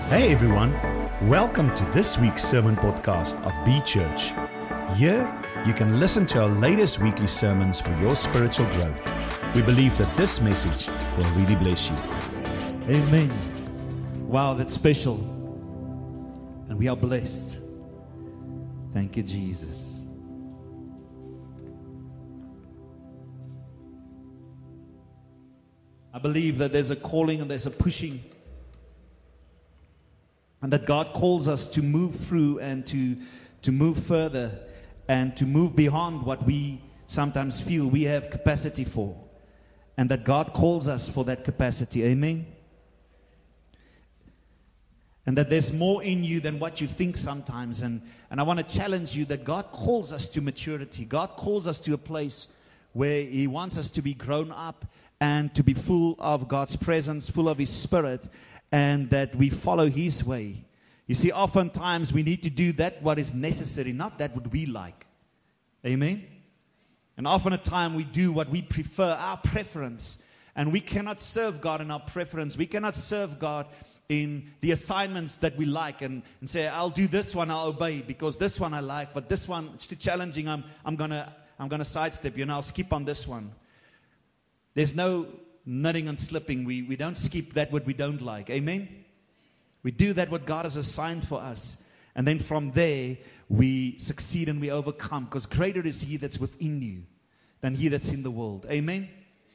Hey everyone, welcome to this week's sermon podcast of B Church. Here, you can listen to our latest weekly sermons for your spiritual growth. We believe that this message will really bless you. Amen. Wow, that's special. And we are blessed. Thank you, Jesus. I believe that there's a calling and there's a pushing. And that God calls us to move through and to move further and to move beyond what we sometimes feel we have capacity for. And that God calls us for that capacity. Amen. And that there's more in you than what you think sometimes. And I want to challenge you that God calls us to maturity. God calls us to a place where He wants us to be grown up and to be full of God's presence, full of His Spirit, and that we follow His way. You see, oftentimes we need to do that what is necessary, not that what we like. Amen? And often at time we do what we prefer, our preference. And we cannot serve God in our preference. We cannot serve God in the assignments that we like and say, I'll do this one, I'll obey because this one I like, but this one, it's too challenging, I'm gonna sidestep you and I'll skip on this one. There's no nutting and slipping. We don't skip that what we don't like. Amen? We do that what God has assigned for us. And then from there, we succeed and we overcome. Because greater is He that's within you than he that's in the world. Amen?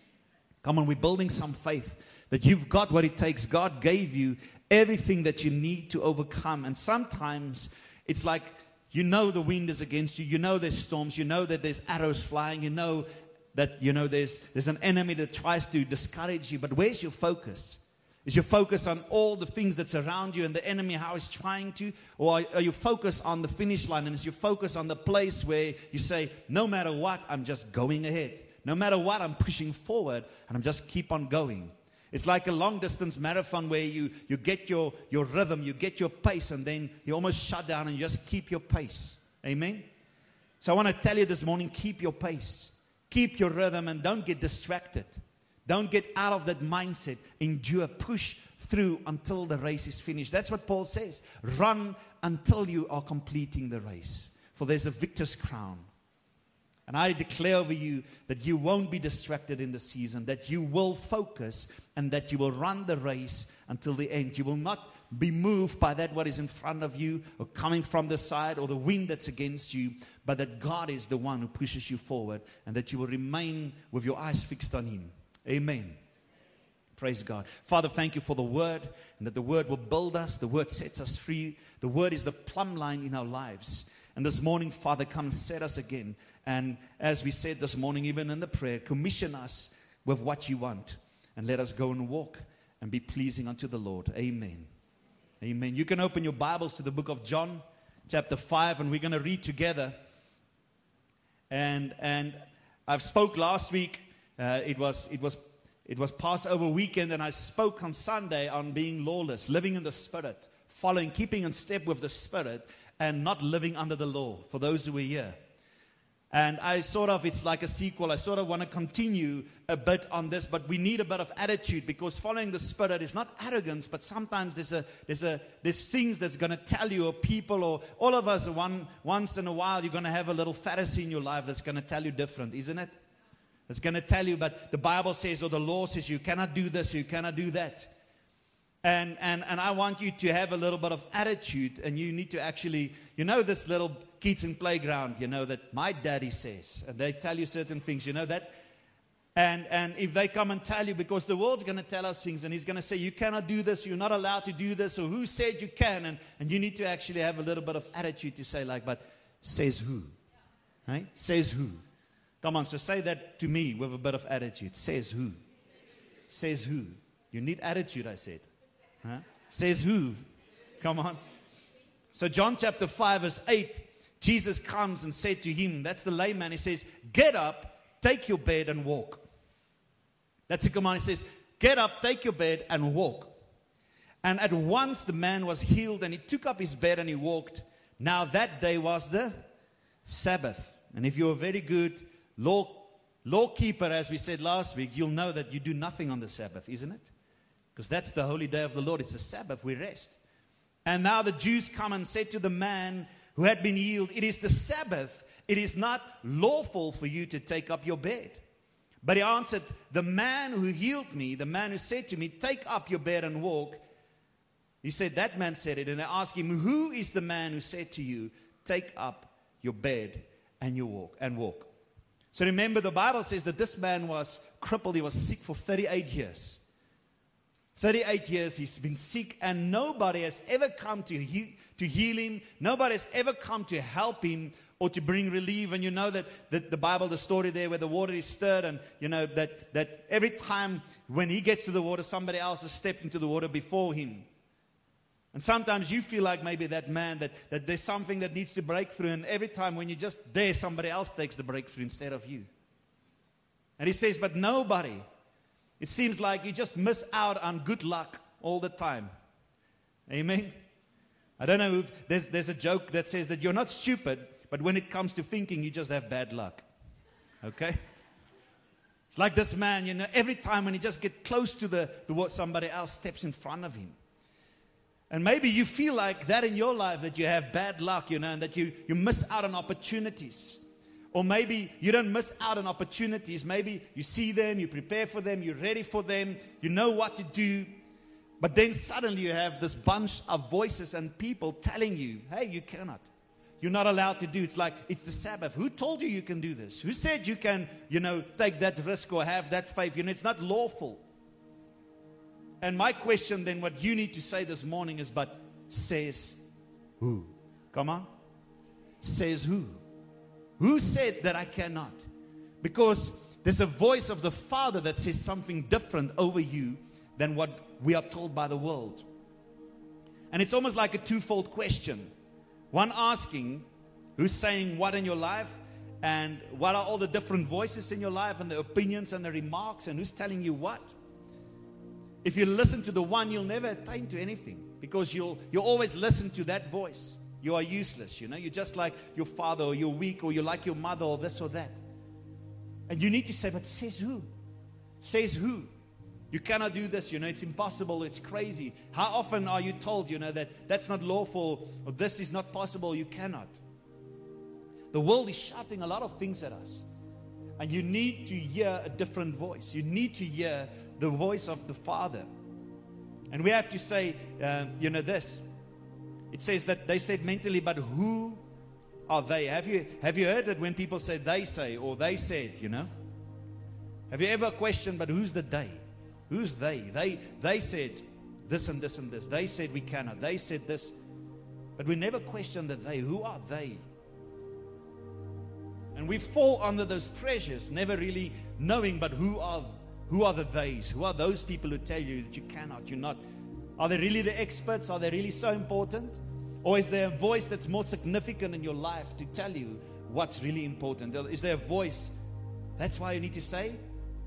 Come on, we're building some faith that you've got what it takes. God gave you everything that you need to overcome. And sometimes it's like, you know the wind is against you. You know there's storms. You know that there's arrows flying. You know that, there's an enemy that tries to discourage you. But where's your focus? Is your focus on all the things that's around you and the enemy, how he's trying to? Or are you focused on the finish line? And is your focus on the place where you say, no matter what, I'm just going ahead. No matter what, I'm pushing forward and I'm just keep on going. It's like a long distance marathon where you get your rhythm, you get your pace, and then you almost shut down and you just keep your pace. Amen? So I want to tell you this morning, keep your pace. Keep your rhythm and don't get distracted. Don't get out of that mindset. Endure, push through until the race is finished. That's what Paul says. Run until you are completing the race. For there's a victor's crown. And I declare over you that you won't be distracted in the season, that you will focus and that you will run the race until the end. You will not be moved by that what is in front of you or coming from the side or the wind that's against you, but that God is the one who pushes you forward and that you will remain with your eyes fixed on Him. Amen. Praise God. Father, thank you for the word and that the word will build us. The word sets us free. The word is the plumb line in our lives. And this morning, Father, come and set us again. And as we said this morning, even in the prayer, commission us with what you want. And let us go and walk and be pleasing unto the Lord. Amen. Amen. You can open your Bibles to the book of John, chapter 5, and we're going to read together. And I've spoke last week. It was Passover weekend, and I spoke on Sunday on being lawless, living in the Spirit, following, keeping in step with the Spirit, and not living under the law, for those who were here. And it's like a sequel. I sort of want to continue a bit on this, but we need a bit of attitude because following the Spirit is not arrogance, but sometimes there's things that's going to tell you, or people, or all of us, once in a while, you're going to have a little Pharisee in your life that's going to tell you different, isn't it? It's going to tell you, but the Bible says, or the law says, you cannot do this, you cannot do that. And I want you to have a little bit of attitude, and you need to actually, this little kids in playground, that my daddy says, and they tell you certain things, that. And if they come and tell you, because the world's going to tell us things, and he's going to say, you cannot do this, you're not allowed to do this, or who said you can, and you need to actually have a little bit of attitude to say but says who? Right? Says who? Come on, so say that to me with a bit of attitude. Says who? Says who? You need attitude, I said. Huh? Says who? Come on. So John chapter 5 verse 8, Jesus comes and said to him, that's the layman, he says, get up, take your bed and walk. That's a command. He says, get up, take your bed and walk. And at once the man was healed and he took up his bed and he walked. Now that day was the Sabbath. And if you're a very good law keeper, as we said last week, you'll know that you do nothing on the Sabbath, isn't it? Because that's the holy day of the Lord. It's the Sabbath. We rest. And now the Jews come and said to the man who had been healed, "It is the Sabbath. It is not lawful for you to take up your bed." But he answered, "The man who healed me, the man who said to me, 'Take up your bed and walk,' he said, that man said it." And I asked him, "Who is the man who said to you, 'Take up your bed and walk'?" So remember, the Bible says that this man was crippled. He was sick for 38 years. 38 years he's been sick, and nobody has ever come to heal him. Nobody has ever come to help him or to bring relief. And you know that the Bible, the story there where the water is stirred, and you know that every time when he gets to the water, somebody else has stepped into the water before him. And sometimes you feel like maybe that man, that there's something that needs to break through, and every time when you're just there, somebody else takes the breakthrough instead of you. And he says, but nobody. It seems like you just miss out on good luck all the time. Amen? I don't know if there's a joke that says that you're not stupid, but when it comes to thinking, you just have bad luck. Okay? It's like this man, you know, every time when he just gets close to the what somebody else steps in front of him. And maybe you feel like that in your life, that you have bad luck, you know, and that you miss out on opportunities. Or maybe you don't miss out on opportunities. Maybe you see them, you prepare for them, you're ready for them, you know what to do. But then suddenly you have this bunch of voices and people telling you, hey, you cannot. You're not allowed to do. It's like, it's the Sabbath. Who told you can do this? Who said you can, you know, take that risk or have that faith? You know, it's not lawful. And my question then, what you need to say this morning is, but says who? Come on. Says who? Who said that I cannot? Because there's a voice of the Father that says something different over you than what we are told by the world. And it's almost like a twofold question. One asking, who's saying what in your life? And what are all the different voices in your life and the opinions and the remarks? And who's telling you what? If you listen to the one, you'll never attain to anything. Because you'll always listen to that voice. You are useless, you know. You're just like your father, or you're weak, or you're like your mother, or this or that. And you need to say, but says who? Says who? You cannot do this, you know. It's impossible, it's crazy. How often are you told, you know, that that's not lawful, or this is not possible, you cannot. The world is shouting a lot of things at us. And you need to hear a different voice. You need to hear the voice of the Father. And we have to say, you know, this. It says that they said mentally, but who are they? Have you heard that when people say they say, or they said, you know? Have you ever questioned, but who's the they? Who's they? They said this and this and this. They said we cannot. They said this. But we never question the they. Who are they? And we fall under those pressures, never really knowing, but who are the theys? Who are those people who tell you that you cannot, you're not? Are they really the experts? Are they really so important? Or is there a voice that's more significant in your life to tell you what's really important? Is there a voice? That's why you need to say,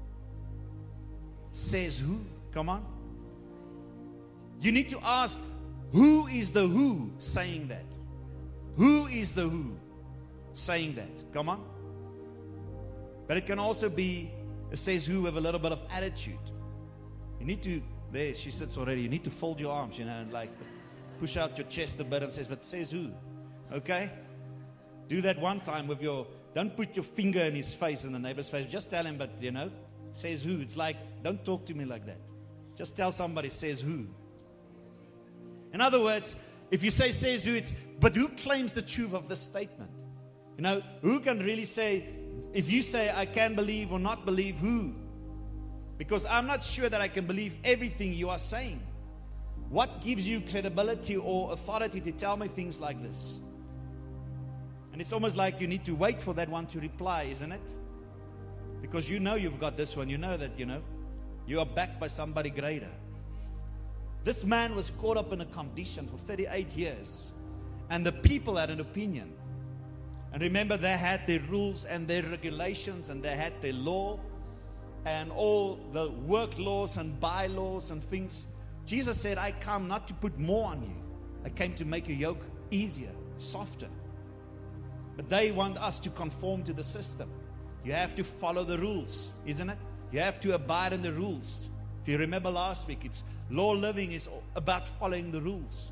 says who? Come on. You need to ask, who is the who saying that? Who is the who saying that? Come on. But it can also be a says who with a little bit of attitude. You need to, there she sits already, you need to fold your arms, you know, and like push out your chest a bit and says, but says who? Okay? Do that one time with don't put your finger in his face, in the neighbor's face. Just tell him, but you know, says who? It's like, don't talk to me like that. Just tell somebody, says who? In other words, if you say says who, it's, but who claims the truth of this statement? You know, who can really say, if you say I can believe or not believe, who? Because I'm not sure that I can believe everything you are saying. What gives you credibility or authority to tell me things like this? And it's almost like you need to wait for that one to reply, isn't it? Because you know you've got this one. You know that, you know, you are backed by somebody greater. This man was caught up in a condition for 38 years. And the people had an opinion. And remember, they had their rules and their regulations, and they had their law and all the work laws and bylaws and things. Jesus said, I come not to put more on you. I came to make your yoke easier, softer. But they want us to conform to the system. You have to follow the rules, isn't it? You have to abide in the rules. If you remember last week, it's law living is about following the rules.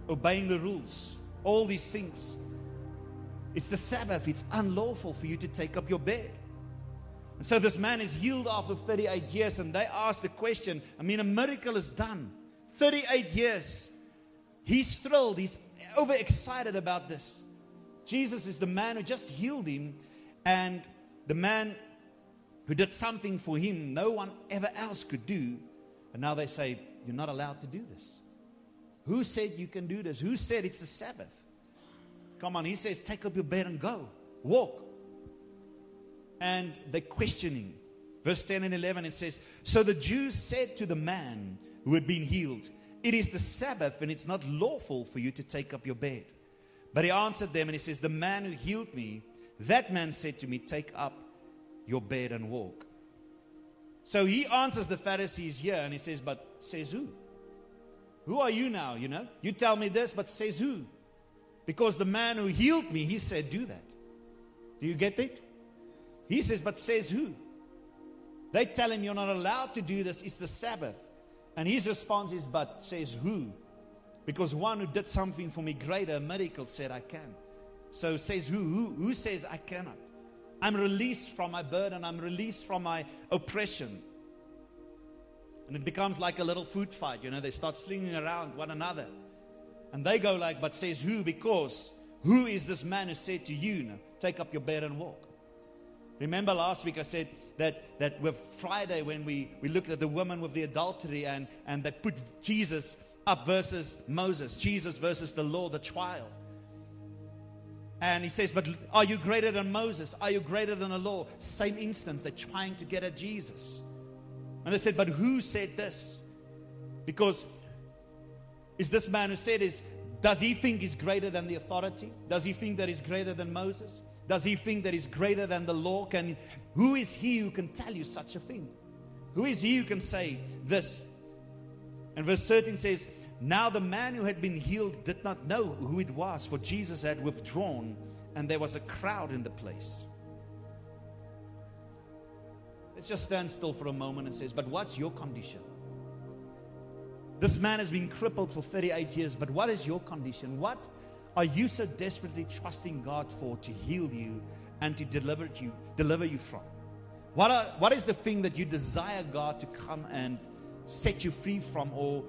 obeying the rules, all these things. It's the Sabbath. It's unlawful for you to take up your bed. And so this man is healed after 38 years, and they ask the question, a miracle is done. 38 years. He's thrilled. He's overexcited about this. Jesus is the man who just healed him, and the man who did something for him no one ever else could do. And now they say, you're not allowed to do this. Who said you can do this? Who said it's the Sabbath? Come on, he says, take up your bed and go. Walk. And they're questioning. Verse 10 and 11, it says, so the Jews said to the man who had been healed, it is the Sabbath, and it's not lawful for you to take up your bed. But he answered them, and he says, the man who healed me, that man said to me, take up your bed and walk. So he answers the Pharisees here, and he says, but says who? Who are you now, You tell me this, but says who? Because the man who healed me, he said, do that. Do you get it? He says, but says who? They tell him, you're not allowed to do this. It's the Sabbath. And his response is, but says who? Because one who did something for me greater, a miracle, said I can. So says who? Who says I cannot? I'm released from my burden. I'm released from my oppression. And it becomes like a little food fight. They start slinging around one another. And they go like, but says who? Because who is this man who said to you, now, take up your bed and walk? Remember last week I said that with Friday when we looked at the woman with the adultery and they put Jesus up versus Moses, Jesus versus the law, the trial. And he says, but are you greater than Moses? Are you greater than the law? Same instance, they're trying to get at Jesus. And they said, but who said this? Because is this man who said does he think he's greater than the authority? Does he think that he's greater than Moses? Does he think that he's greater than the law? Who is he who can tell you such a thing? Who is he who can say this? And verse 13 says, now the man who had been healed did not know who it was, for Jesus had withdrawn, and there was a crowd in the place. Let's just stand still for a moment and says, but what's your condition? This man has been crippled for 38 years, but what is your condition? What are you so desperately trusting God for to heal you and to deliver you from? What is the thing that you desire God to come and set you free from or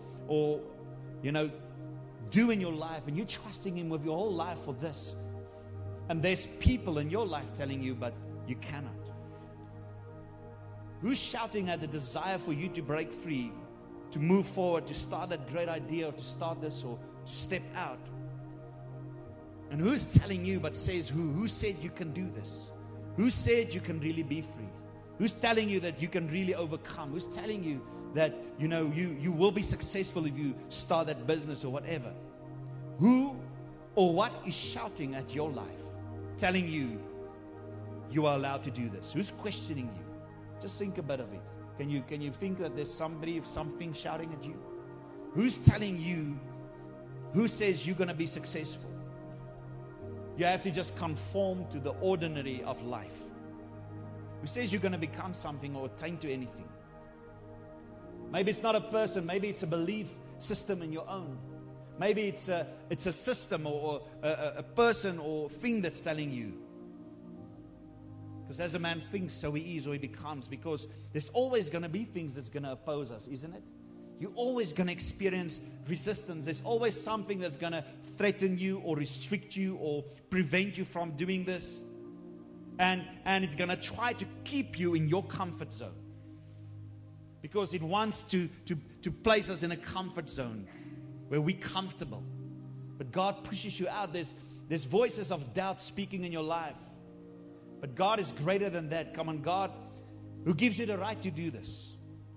do in your life, and you're trusting Him with your whole life for this? And there's people in your life telling you, but you cannot. Who's shouting at the desire for you to break free, to move forward, to start that great idea, or to start this, or to step out? And who's telling you, but says who? Who said you can do this? Who said you can really be free? Who's telling you that you can really overcome? Who's telling you that, you will be successful if you start that business or whatever? Who or what is shouting at your life, telling you you are allowed to do this? Who's questioning you? Just think a bit of it. Can you think that there's something shouting at you? Who's telling you, who says you're going to be successful? You have to just conform to the ordinary of life. Who says you're going to become something or attain to anything? Maybe it's not a person. Maybe it's a belief system in your own. Maybe it's a system or a person or thing that's telling you. Because as a man thinks, so he is or he becomes. Because there's always going to be things that's going to oppose us, isn't it? You're always going to experience resistance. There's always something that's going to threaten you or restrict you or prevent you from doing this. And it's going to try to keep you in your comfort zone. Because it wants to place us in a comfort zone where we're comfortable. But God pushes you out. There's voices of doubt speaking in your life. But God is greater than that. Come on, God, who gives you the right to do this.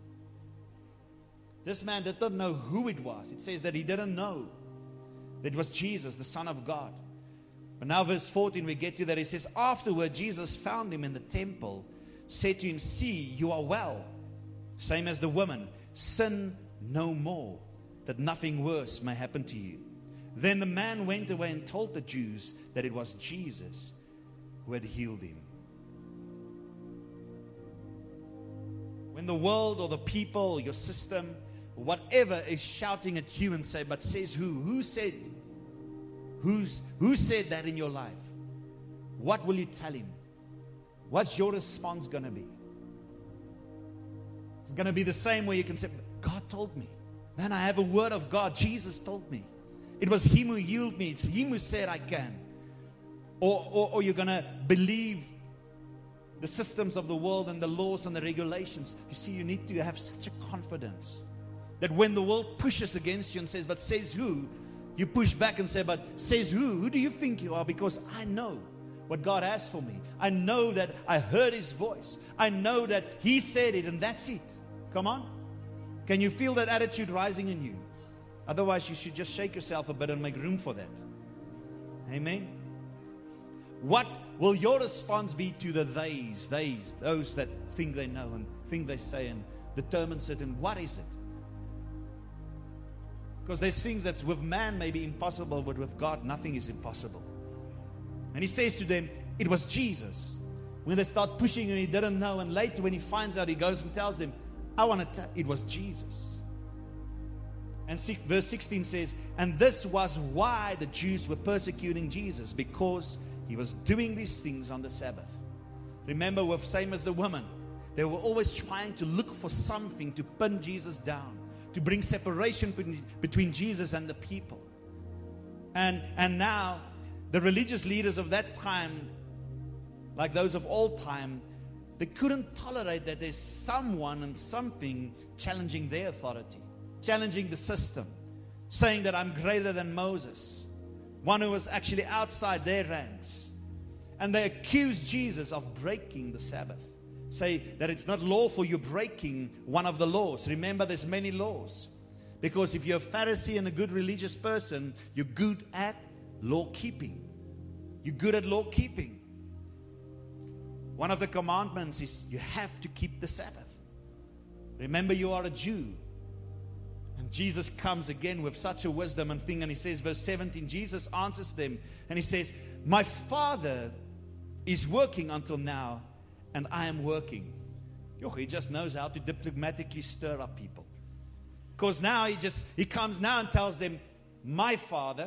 This man did not know who it was. It says that he didn't know that it was Jesus, the Son of God. But now verse 14, we get to that. It says, afterward, Jesus found him in the temple, said to him, see, you are well. Same as the woman, sin no more, that nothing worse may happen to you. Then the man went away and told the Jews that it was Jesus who had healed him. When the world or the people or your system whatever is shouting at you and say, but says who? Who said? Who said that in your life? What will you tell him? What's your response going to be? It's going to be the same way you can say, God told me. Man, I have a word of God. Jesus told me. It was him who healed me. It's him who said I can. Or you're going to believe the systems of the world and the laws and the regulations. You see, you need to have such a confidence that when the world pushes against you and says, but says who? You push back and say, but says who? Who do you think you are? Because I know what God has for me. I know that I heard his voice. I know that he said it and that's it. Come on. Can you feel that attitude rising in you? Otherwise, you should just shake yourself a bit and make room for that. Amen. What will your response be to the those that think they know and think they say and determines it? And what is it? Because there's things that's with man may be impossible, but with God, nothing is impossible. And he says to them, it was Jesus. When they start pushing him, he didn't know. And later when he finds out, he goes and tells them, I want to tell, it was Jesus. And verse 16 says, and this was why the Jews were persecuting Jesus, because he was doing these things on the Sabbath. Remember, with same as the woman, they were always trying to look for something to pin Jesus down, to bring separation between Jesus and the people. And now, the religious leaders of that time, like those of all time, they couldn't tolerate that there's someone and something challenging their authority, challenging the system, saying that I'm greater than Moses, one who was actually outside their ranks. And they accused Jesus of breaking the Sabbath. Say that it's not lawful, you're breaking one of the laws. Remember, there's many laws. Because if you're a Pharisee and a good religious person, you're good at law keeping. You're good at law keeping. One of the commandments is you have to keep the Sabbath. Remember, you are a Jew. And Jesus comes again with such a wisdom and thing. And he says, verse 17, Jesus answers them. And he says, my Father is working until now, and I am working. He just knows how to diplomatically stir up people. Because now he comes now and tells them, my Father,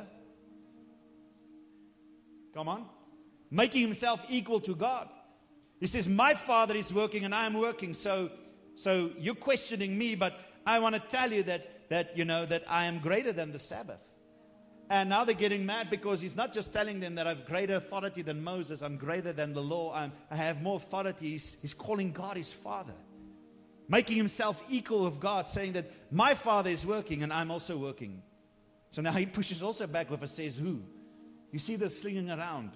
come on, making himself equal to God. He says, my Father is working and I am working. So you're questioning me, but I want to tell you that I am greater than the Sabbath. And now they're getting mad because he's not just telling them that I have greater authority than Moses. I'm greater than the law. I have more authority. He's calling God his Father. Making himself equal with God, saying that my Father is working and I'm also working. So now he pushes also back with a says who. You see this slinging around.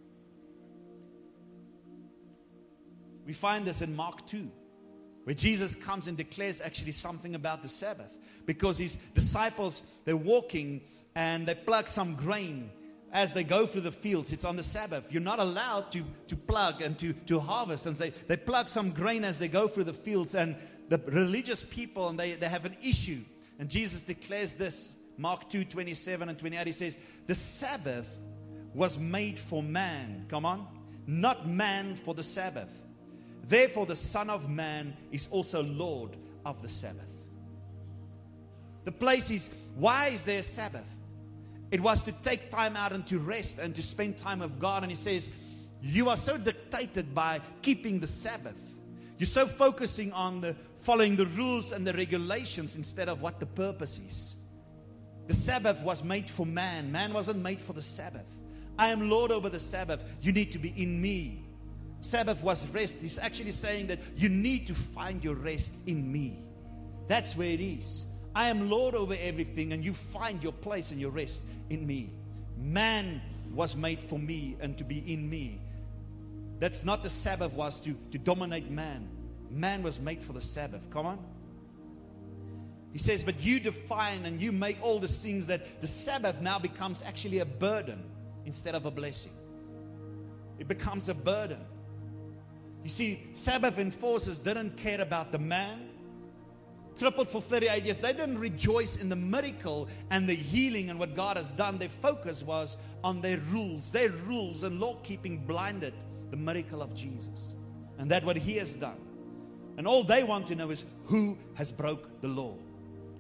We find this in Mark 2, where Jesus comes and declares actually something about the Sabbath. Because his disciples, they're walking and they pluck some grain as they go through the fields. It's on the Sabbath. You're not allowed to plug and to harvest. And they pluck some grain as they go through the fields. And the religious people, and they have an issue. And Jesus declares this, Mark 2, 27 and 28. He says, the Sabbath was made for man. Come on. Not man for the Sabbath. Therefore, the Son of Man is also Lord of the Sabbath. The place is, why is there a Sabbath? It was to take time out and to rest and to spend time with God. And he says, you are so dictated by keeping the Sabbath. You're so focusing on following the rules and the regulations instead of what the purpose is. The Sabbath was made for man. Man wasn't made for the Sabbath. I am Lord over the Sabbath. You need to be in me. Sabbath was rest. He's actually saying that you need to find your rest in me. That's where it is. I am Lord over everything, and you find your place and your rest in me. Man was made for me and to be in me. That's not the Sabbath was to dominate man. Man was made for the Sabbath. Come on. He says, but you define and you make all the things that the Sabbath now becomes actually a burden instead of a blessing. It becomes a burden. You see, Sabbath enforcers didn't care about the man. Crippled for 38 years. They didn't rejoice in the miracle and the healing and what God has done. Their focus was on their rules. Their rules and law-keeping blinded the miracle of Jesus. And that's what he has done. And all they want to know is who has broke the law.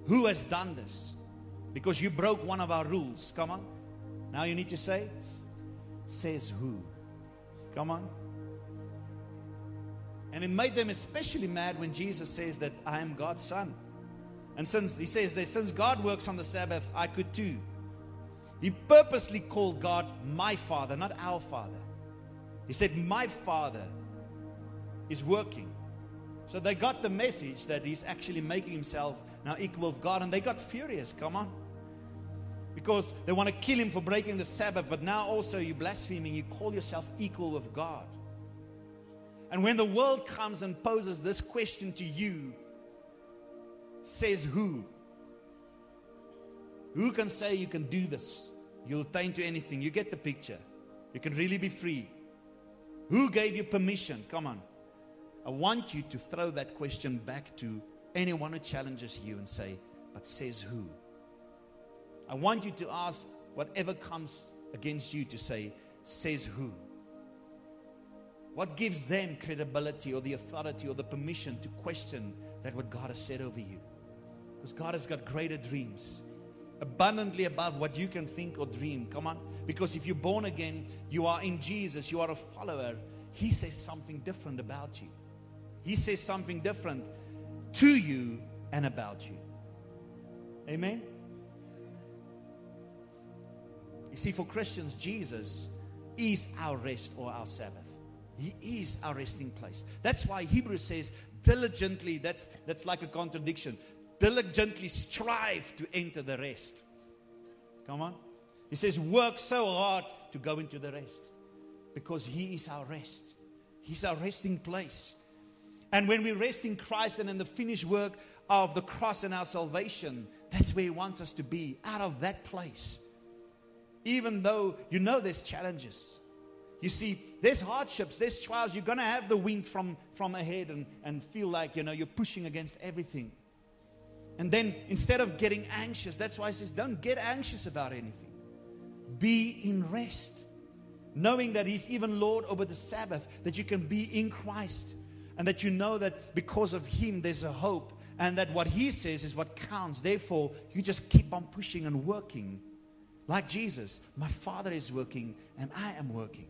Who has done this? Because you broke one of our rules. Come on. Now you need to say, says who? Come on. And it made them especially mad when Jesus says that I am God's son. And since he says that since God works on the Sabbath, I could too. He purposely called God my Father, not our Father. He said, my Father is working. So they got the message that he's actually making himself now equal with God. And they got furious, come on. Because they want to kill him for breaking the Sabbath. But now also you're blaspheming. You call yourself equal with God. And when the world comes and poses this question to you, says who? Who can say you can do this? You'll attain to anything. You get the picture. You can really be free. Who gave you permission? Come on. I want you to throw that question back to anyone who challenges you and say, but says who? I want you to ask whatever comes against you to say, says who? What gives them credibility or the authority or the permission to question that what God has said over you? Because God has got greater dreams, abundantly above what you can think or dream. Come on. Because if you're born again, you are in Jesus, you are a follower. He says something different about you. He says something different to you and about you. Amen? You see, for Christians, Jesus is our rest or our Sabbath. He is our resting place. That's why Hebrews says diligently, that's like a contradiction. Diligently strive to enter the rest. Come on. He says work so hard to go into the rest. Because He is our rest. He's our resting place. And when we rest in Christ and in the finished work of the cross and our salvation, that's where He wants us to be, out of that place. Even though you know there's challenges. You see, there's hardships, there's trials. You're going to have the wind from ahead and feel like, you're pushing against everything. And then instead of getting anxious, that's why He says, don't get anxious about anything. Be in rest. Knowing that He's even Lord over the Sabbath, that you can be in Christ. And that you know that because of Him, there's a hope. And that what He says is what counts. Therefore, you just keep on pushing and working. Like Jesus, my Father is working and I am working.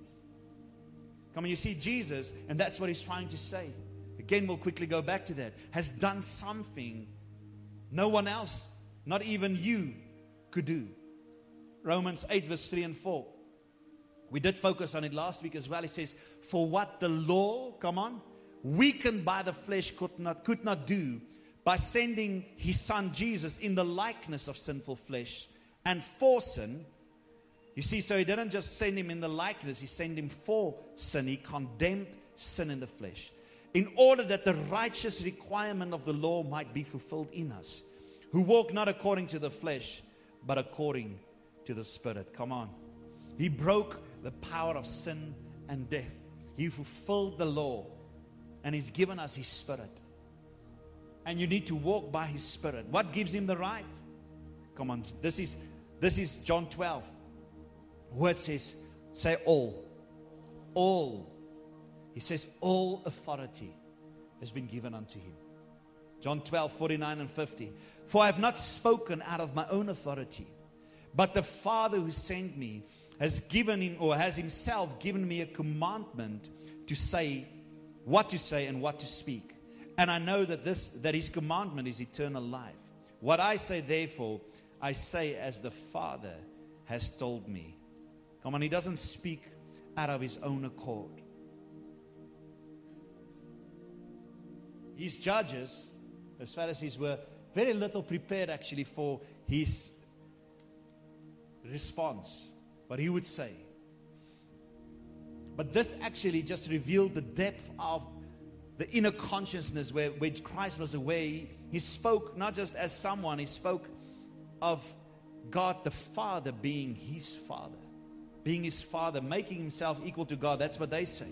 Come on, you see Jesus, and that's what He's trying to say. Again, we'll quickly go back to that. Has done something no one else, not even you, could do. Romans 8 verse 3 and 4. We did focus on it last week as well. It says, for what the law, come on, weakened by the flesh could not do, by sending His Son Jesus in the likeness of sinful flesh and for sin. You see, so He didn't just send Him in the likeness, He sent Him for sin. He condemned sin in the flesh, in order that the righteous requirement of the law might be fulfilled in us, who walk not according to the flesh, but according to the Spirit. Come on. He broke the power of sin and death. He fulfilled the law, and He's given us His Spirit. And you need to walk by His Spirit. What gives Him the right? Come on, this is John 12. Where it says, say all. All. He says all authority has been given unto Him. John 12, 49 and 50. For I have not spoken out of my own authority, but the Father who sent me has given Him, or has Himself given me a commandment to say what to say and what to speak. And I know that His commandment is eternal life. What I say, therefore, I say as the Father has told me. Come on, He doesn't speak out of His own accord. His judges, as Pharisees, were very little prepared actually for His response, what He would say. But this actually just revealed the depth of the inner consciousness where Christ was aware. He spoke not just as someone, He spoke of God the Father being His Father. Being His Father, making Himself equal to God. That's what they say.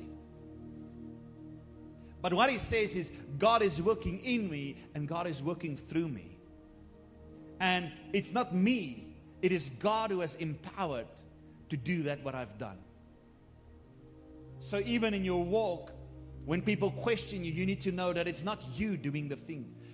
But what He says is, God is working in me and God is working through me. And it's not me, it is God who has empowered to do that what I've done. So even in your walk, when people question you, you need to know that it's not you doing the thing,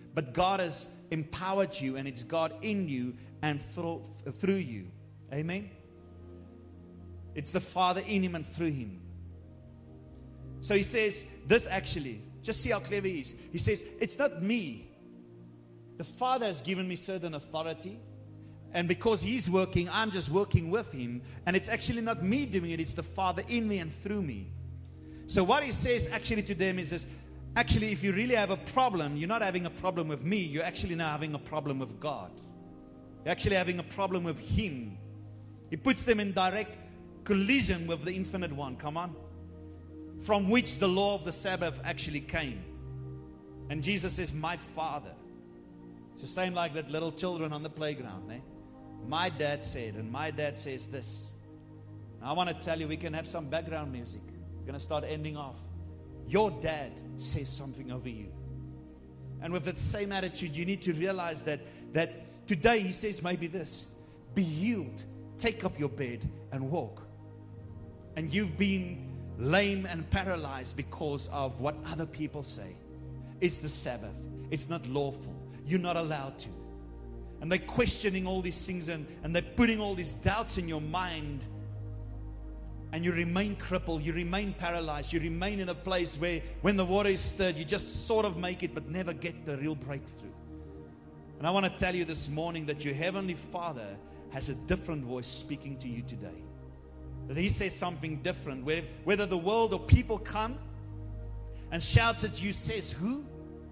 But God has empowered you, and it's God in you and through you. Amen? It's the Father in him and through him. So he says, this actually, just see how clever he is. He says, it's not me. The Father has given me certain authority. And because he's working, I'm just working with him. And it's actually not me doing it. It's the Father in me and through me. So what he says actually to them is this. Actually, if you really have a problem, you're not having a problem with me. You're actually now having a problem with God. You're actually having a problem with him. He puts them in direct collision with the infinite one. Come on. From which the law of the Sabbath actually came. And Jesus says, my Father. It's the same like that little children on the playground. My dad said, and my dad says this. Now, I want to tell you, we can have some background music. We're going to start ending off. Your dad says something over you. And with that same attitude, you need to realize that today he says maybe this. Be healed. Take up your bed and walk. And you've been lame and paralyzed because of what other people say. It's the Sabbath. It's not lawful. You're not allowed to. And they're questioning all these things and they're putting all these doubts in your mind. And you remain crippled, you remain paralyzed, you remain in a place where when the water is stirred, you just sort of make it but never get the real breakthrough. And I want to tell you this morning that your Heavenly Father has a different voice speaking to you today. That He says something different. Whether the world or people come and shouts at you, says who?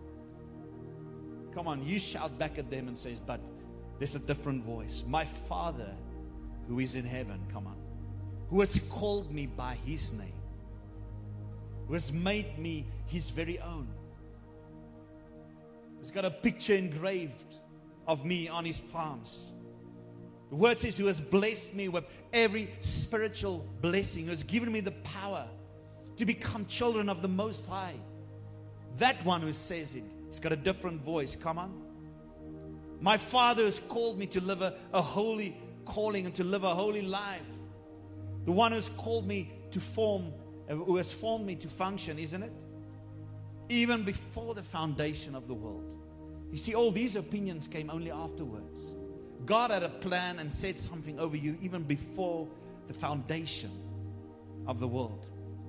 Come on, you shout back at them and says, but there's a different voice. My Father who is in heaven, come on. Who has called me by His name, who has made me His very own, who's got a picture engraved of me on His palms. The word says, who has blessed me with every spiritual blessing, who has given me the power to become children of the Most High. That one who says it, he's got a different voice. Come on. My Father has called me to live a holy calling and to live a holy life. The one who's called me to form, who has formed me to function, isn't it? Even before the foundation of the world. You see, all these opinions came only afterwards. God had a plan and said something over you even before the foundation of the world.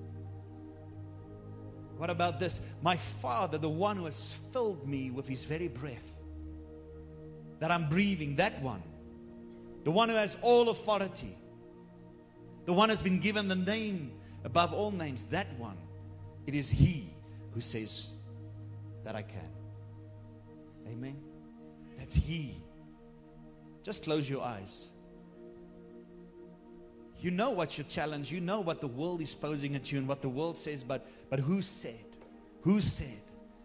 What about this? My Father, the one who has filled me with His very breath that I'm breathing, that one. The one who has all authority. The one who's been given the name above all names, that one. It is He who says that I can. Amen. That's He. Just close your eyes. You know what your challenge, you know what the world is posing at you and what the world says, but who said? Who said?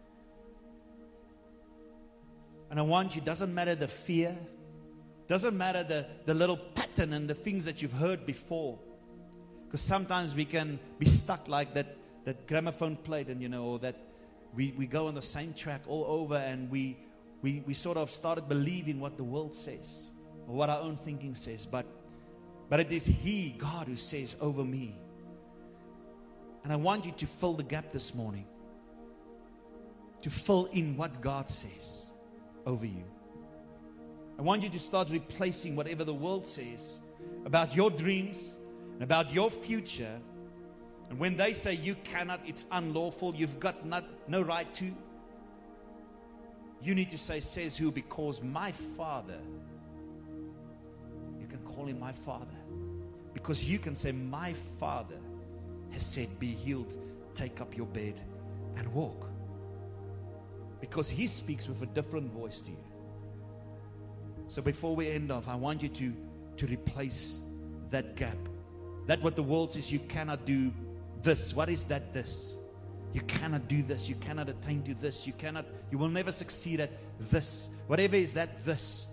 And I want you, doesn't matter the fear, doesn't matter the little pattern and the things that you've heard before. Because sometimes we can be stuck like that gramophone plate, and or that we go on the same track all over, and we sort of started believing what the world says or what our own thinking says. But it is He, God, who says over me. And I want you to fill the gap this morning. To fill in what God says over you. I want you to start replacing whatever the world says about your dreams and about your future. And when they say you cannot, it's unlawful, you've got no right to. You need to say, says who? Because my Father, you can call Him my Father. Because you can say, my Father has said, be healed, take up your bed and walk. Because He speaks with a different voice to you. So before we end off, I want you to replace that gap. That what the world says you cannot do this. What is that this? You cannot do this. You cannot attain to this. You will never succeed at this. Whatever is that this.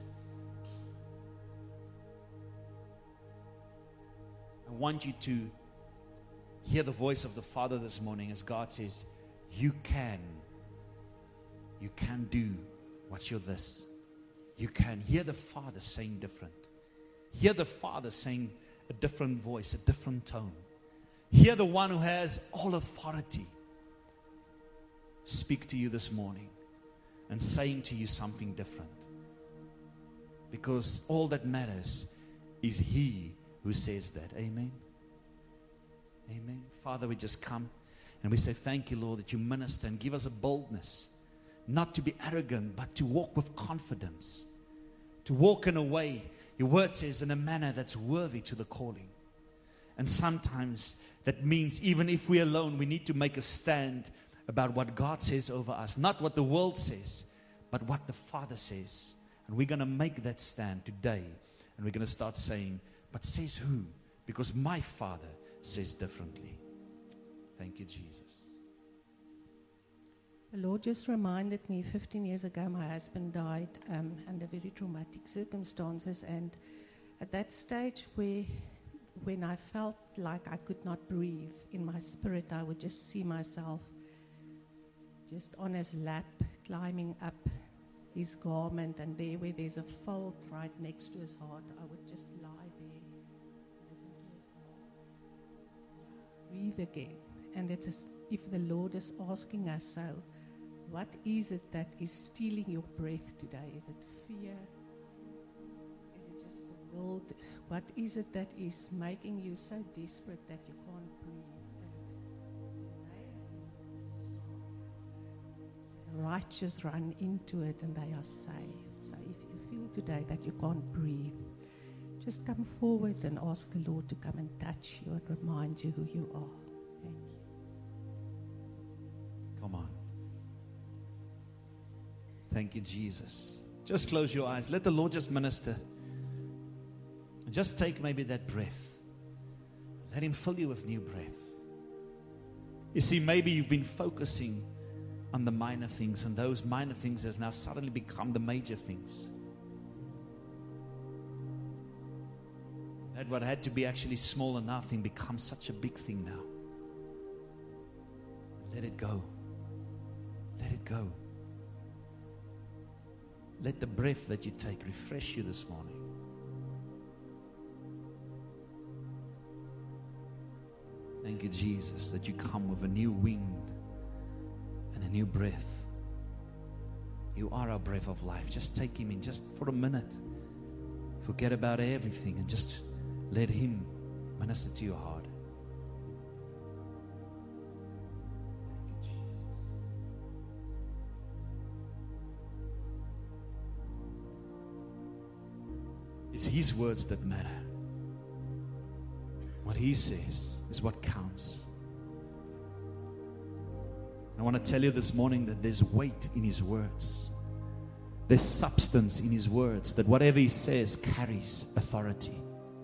I want you to hear the voice of the Father this morning as God says, you can do what's your this. You can hear the Father saying different. Hear the Father saying a different voice, a different tone. Hear the one who has all authority speak to you this morning. and saying to you something different. Because all that matters is He who says that. Amen. Amen. Father, we just come and we say thank you, Lord, that you minister and give us a boldness, not to be arrogant, but to walk with confidence, to walk in a way, your word says, in a manner that's worthy to the calling. And sometimes that means even if we're alone, we need to make a stand about what God says over us, not what the world says, but what the Father says. And we're going to make that stand today. And we're going to start saying, but says who? Because my Father says differently. Thank you, Jesus. The Lord just reminded me 15 years ago my husband died under very traumatic circumstances, and at that stage when I felt like I could not breathe in my spirit, I would just see myself just on his lap, climbing up his garment, and there where there's a fold right next to his heart, I would just lie there, listen to his heart, breathe again. And it's as if the Lord is asking us, so what is it that is stealing your breath today? Is it fear? Is it just the world? What is it that is making you so desperate that you can't breathe? And the righteous run into it and they are saved. So if you feel today that you can't breathe, just come forward and ask the Lord to come and touch you and remind you who you are. Thank you. Come on. Thank you, Jesus. Just close your eyes. Let the Lord just minister. And just take maybe that breath. Let Him fill you with new breath. You see, maybe you've been focusing on the minor things, and those minor things have now suddenly become the major things. That what had to be actually small and nothing becomes such a big thing now. Let it go. Let it go. Let the breath that you take refresh you this morning. Thank you, Jesus, that you come with a new wind and a new breath. You are our breath of life. Just take Him in just for a minute. Forget about everything and just let Him minister to your heart. It's His words that matter. What He says is what counts. I want to tell you this morning that there's weight in His words. There's substance in His words, that whatever He says carries authority.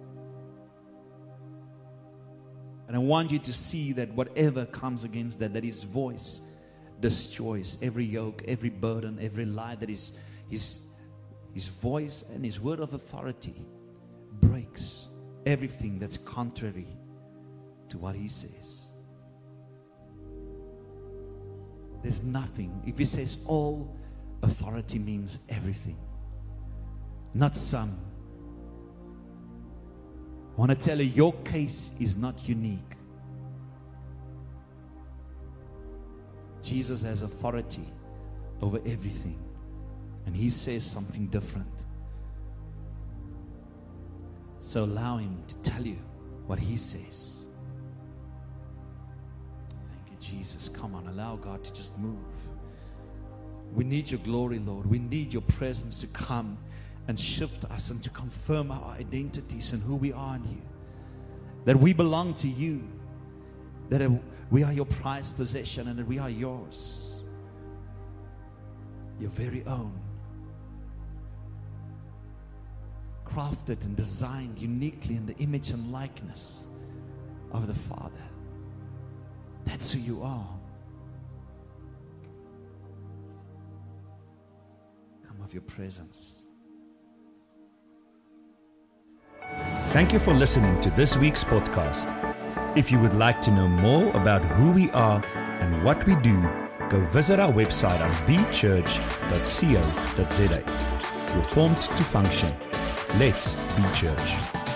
And I want you to see that whatever comes against that His voice destroys every yoke, every burden, every lie that is His voice and His word of authority breaks everything that's contrary to what He says. There's nothing. If He says all, authority means everything, not some. I want to tell you, your case is not unique. Jesus has authority over everything. And He says something different. So allow Him to tell you what He says. Thank you, Jesus. Come on, allow God to just move. We need your glory, Lord. We need your presence to come and shift us and to confirm our identities and who we are in you. That we belong to you. That we are your prized possession and that we are yours. Your very own. Crafted and designed uniquely in the image and likeness of the Father. That's who you are. Come of your presence. Thank you for listening to this week's podcast. If you would like to know more about who we are and what we do, go visit our website on bchurch.co.za. You're formed to function. Let's be church.